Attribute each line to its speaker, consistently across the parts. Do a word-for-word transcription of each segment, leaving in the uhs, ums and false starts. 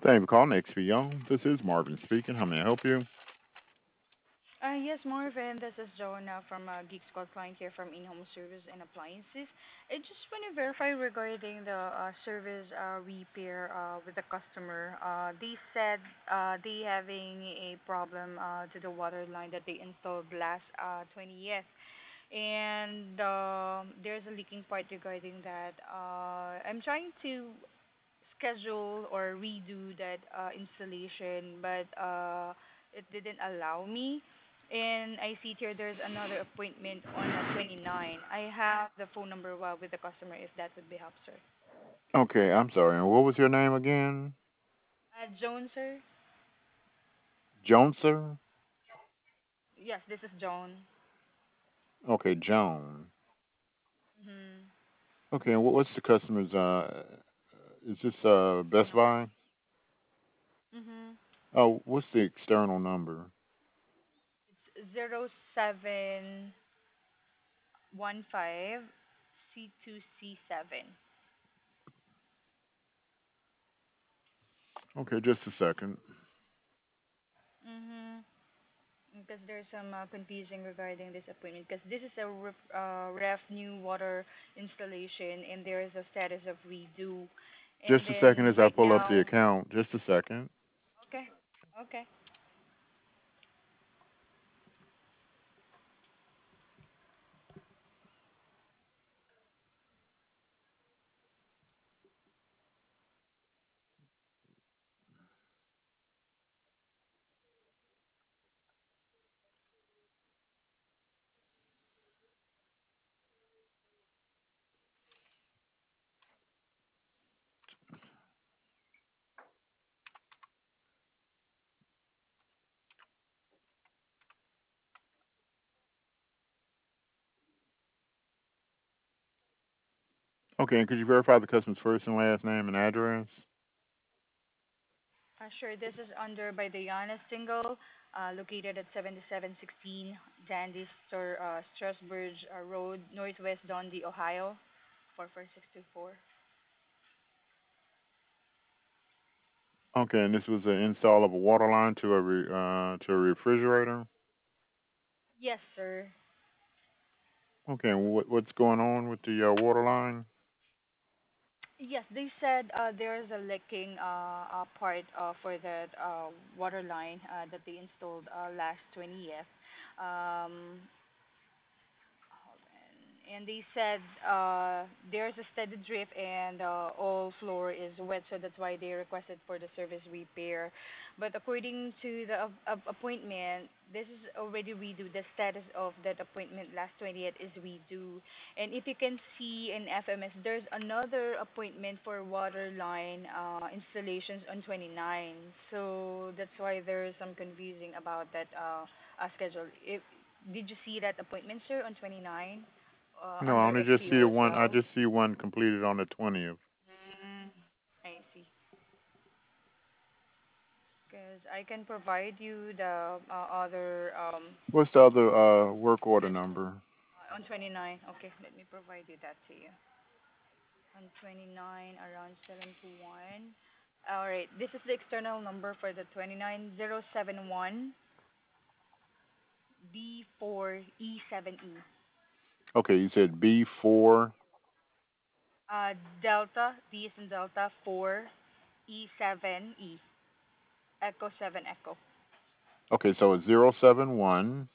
Speaker 1: Thank you for calling X P Young. This is Marvin speaking. How may I help you?
Speaker 2: Uh, yes, Marvin, this is Joanna from uh, Geek Squad Client here from In-Home Service and Appliances. I just want to verify regarding the uh, service uh, repair uh, with the customer. Uh, they said uh, they having a problem uh, to the water line that they installed last uh, twentieth. And um, there's a leaking part regarding that. Uh, I'm trying to schedule or redo that uh, installation, but uh, it didn't allow me. And I see here there's another appointment on the twenty-ninth. I have the phone number uh, with the customer if that would be help, sir.
Speaker 1: Okay, I'm sorry. And what was your name again?
Speaker 2: Uh, Joan, sir?
Speaker 1: Joan, sir?
Speaker 2: Yes, this is Joan.
Speaker 1: Okay, Joan.
Speaker 2: Mm-hmm.
Speaker 1: Okay, and what, what's the customer's, uh, is this, uh, Best
Speaker 2: External.
Speaker 1: Buy?
Speaker 2: Mm-hmm.
Speaker 1: Oh, what's the external number?
Speaker 2: It's zero seven one five C two C seven.
Speaker 1: Okay, just a second.
Speaker 2: Mm-hmm. Because there's some uh, confusing regarding this appointment because this is a ref, uh, ref new water installation and there is a status of redo, and
Speaker 1: Just a second
Speaker 2: then
Speaker 1: as I
Speaker 2: right
Speaker 1: pull up the
Speaker 2: now.
Speaker 1: account. Just a second.
Speaker 2: Okay, okay.
Speaker 1: Okay, and could you verify the customer's first and last name and address?
Speaker 2: Uh, sure. This is under by Diana Single, uh, located at seventy-seven sixteen Dandy Store, uh, Strasburg uh, Road, Northwest Dundee, Ohio, four four six two four.
Speaker 1: Okay, and this was an install of a water line to a re, uh, to a refrigerator.
Speaker 2: Yes, sir.
Speaker 1: Okay, and what, what's going on with the uh, water line?
Speaker 2: Yes, they said uh, there's a leaking uh, uh, part uh, for that uh, water line uh, that they installed uh, last twentieth. Um, hold on. And they said uh, there's a steady drip and uh, all floor is wet, so that's why they requested for the service repair. But according to the a- a- appointment, this is already redo. The status of that appointment last twentieth is redo. And if you can see in F M S, there's another appointment for water line uh, installations on twenty-nine. So that's why there's some confusing about that uh, uh, schedule. If did you see that appointment, sir, on twenty-nine, uh,
Speaker 1: No, I
Speaker 2: under
Speaker 1: only just see
Speaker 2: X P O
Speaker 1: the
Speaker 2: as
Speaker 1: one. I
Speaker 2: well?
Speaker 1: just see one completed on the twentieth.
Speaker 2: Mm, I see. Because I can provide you the uh, other um,
Speaker 1: What's the other uh, work order number?
Speaker 2: on twenty-nine. Okay, let me provide you that to you. On twenty-nine, around seven to one. All right, this is the external number for the twenty-nine zero seven one B four E seven E.
Speaker 1: Okay, you said B four.
Speaker 2: Uh, Delta, D is in Delta, four E seven E. Echo seven Echo.
Speaker 1: Okay, so it's zero seven one.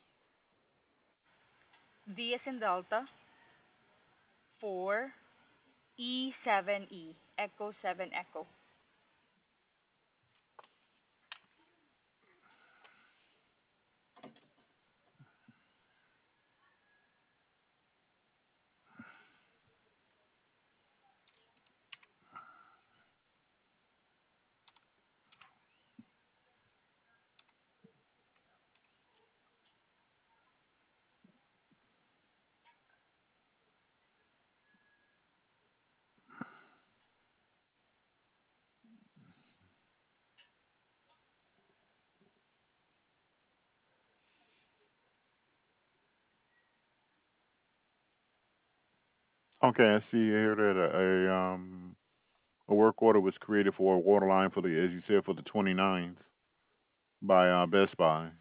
Speaker 2: D is in Delta, four E seven E. Echo seven Echo.
Speaker 1: Okay, I see here that a, a um. A work order was created for a water line for the, as you said, for the twenty-ninth by uh, Best Buy.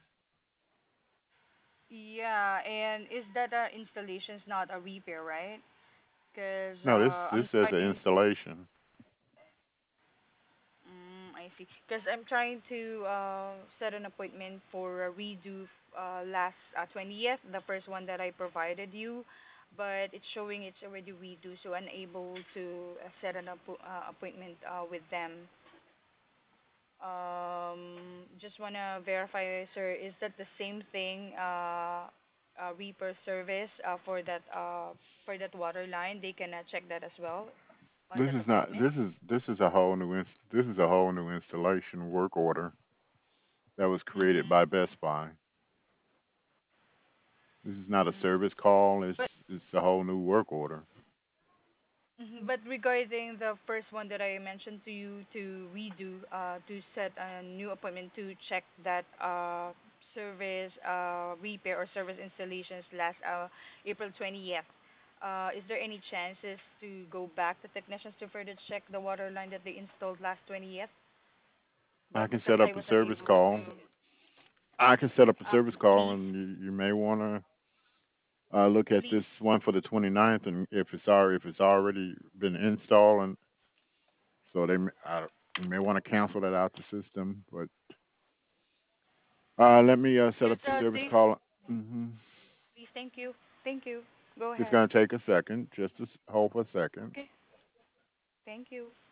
Speaker 2: Yeah, and is that a installation's not a repair, right? Because
Speaker 1: No, this
Speaker 2: uh,
Speaker 1: this
Speaker 2: I'm
Speaker 1: says an
Speaker 2: trying.
Speaker 1: installation.
Speaker 2: Mm, I see. Because I'm trying to uh, set an appointment for a redo uh, last uh, twentieth, the first one that I provided you, but it's showing it's already redo, so unable to uh, set an appo- uh, appointment uh, with them. Um, just wanna verify, sir, is that the same thing, uh, uh, Reaper service uh, for that uh, for that water line? They can uh, check that as well on
Speaker 1: This
Speaker 2: that
Speaker 1: is not.
Speaker 2: appointment.
Speaker 1: This is this is a whole new. Ins- this is a whole new installation work order that was created
Speaker 2: Mhm.
Speaker 1: by Best Buy. This is not a
Speaker 2: Mhm.
Speaker 1: service call. It's
Speaker 2: But
Speaker 1: it's a whole new work order.
Speaker 2: mhm, but regarding the first one that I mentioned to you to redo, uh, to set a new appointment to check that uh service uh repair or service installations last uh April twentieth. Uh, is there any chances to go back to technicians to further check the water line that they installed last twentieth?
Speaker 1: I
Speaker 2: But
Speaker 1: can
Speaker 2: because
Speaker 1: set
Speaker 2: I
Speaker 1: up a
Speaker 2: wasn't
Speaker 1: service
Speaker 2: able
Speaker 1: call.
Speaker 2: to,
Speaker 1: I can set up a
Speaker 2: uh,
Speaker 1: service call,
Speaker 2: please,
Speaker 1: and you, you may want to uh, look at
Speaker 2: please.
Speaker 1: this one for the twenty-ninth, and if it's already if it's already been installed, and so they may, I, you may want to cancel that out the system. But uh, let me uh, set up
Speaker 2: Yes,
Speaker 1: the
Speaker 2: uh,
Speaker 1: service
Speaker 2: they,
Speaker 1: call. Hmm.
Speaker 2: please, thank you. Thank you. Go
Speaker 1: It's
Speaker 2: ahead.
Speaker 1: going to take a second. Just to s- hold for a second.
Speaker 2: Okay, thank you.